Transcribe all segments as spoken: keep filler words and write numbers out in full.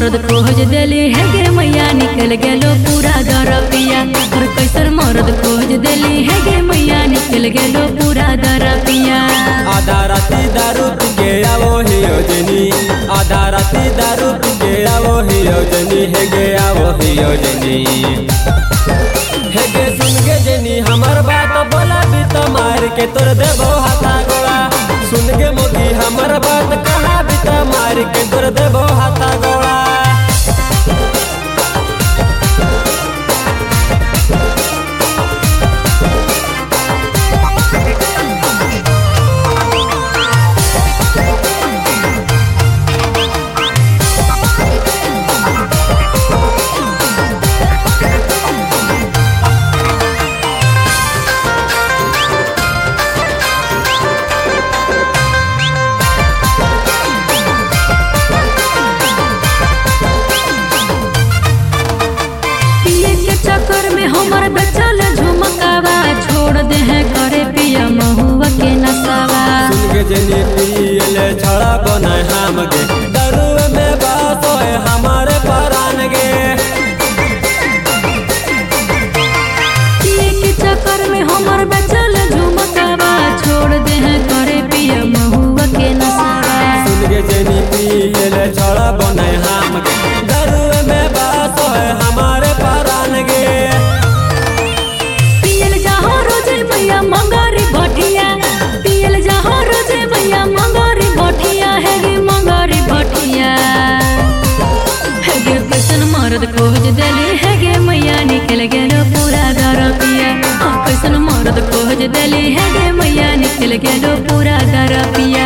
मर्द खोज देली है गे मैया निकल गेलो पूरा दरपिया। और कैसन मर्द खोज देली है गे मैया निकल गेलो पूरा दरपिया। आधा राती दारू पी के आवो ही योजनी, आधा राती दारू पी के आवो ही योजनी, है गे आवो ही योजनी। है गे सुन गे जनी हमर बात बोला भी तो मार के तोर देबो हाथा गोड़ा। सुन गे मोगी हमर बात कहा भी तो मार के तोर देबो हाथा गोड़ा। चक्कर में हमर बचल झुमकावा छोड़ दे है करे पिया महुआ के नसावा। सुन के जनी पियले छड़ा बनाए हम गे, दारू में बात होए हमारे परान गे। पिए के चक्कर में हमर बचल झुमकावा छोड़ दे है करे पिया महुआ के नसावा। सुन के जनी पियले छड़ा बनाए हम गे, दारू में बात होए हमारे परान गे। पियल जहाँ रोजे भैया मंगारी भटिया, पियल जहाँ रोजे भैया मंगारी भटिया, है गे मंगारी भटिया। है गे कैसन मर्द खोज देली है गे मैया निकल गेलो पूरा दरपिया। हाँ कैसन मर्द खोज देली है गे मैया निकल गेलो पूरा दरपिया।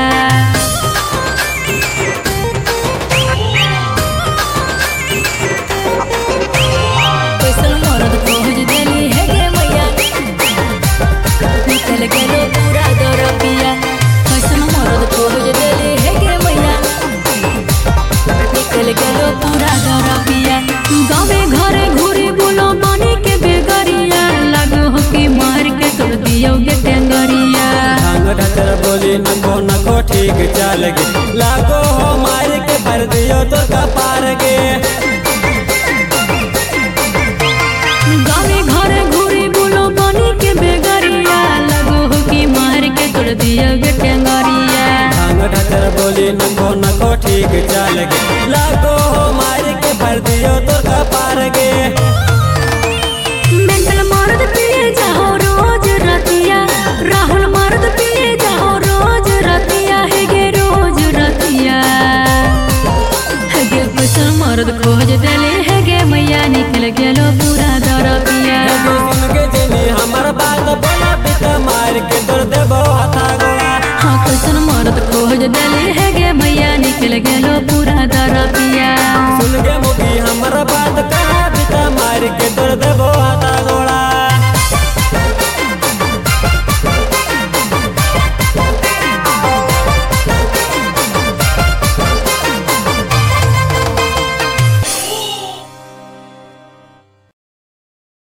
गावे घरे घूरी बोलो बनी के बेगरिया, लागो हो कि मार के तोड़ दियोगे टेंगरिया। ढंग ढचर बोली नको नको ठीक चल गे, लागो हो मार के भर दियो तो कपार गे। गावे घरे घूरी बोलो बनी के बेगरिया, लागो हो कि मार के तोड़ दियोगे टेंगरिया। ढंग ढचर बोली नको नको ठीक चल गे, लागो हो मार के भर दियो तो कपार गे। मेंटल मर्द पिए जाओ रोज रतिया, राहुल मर्द पिए जाओ रोज रतिया, है गे रोज रतिया। है गे कैसन मर्द खोज दे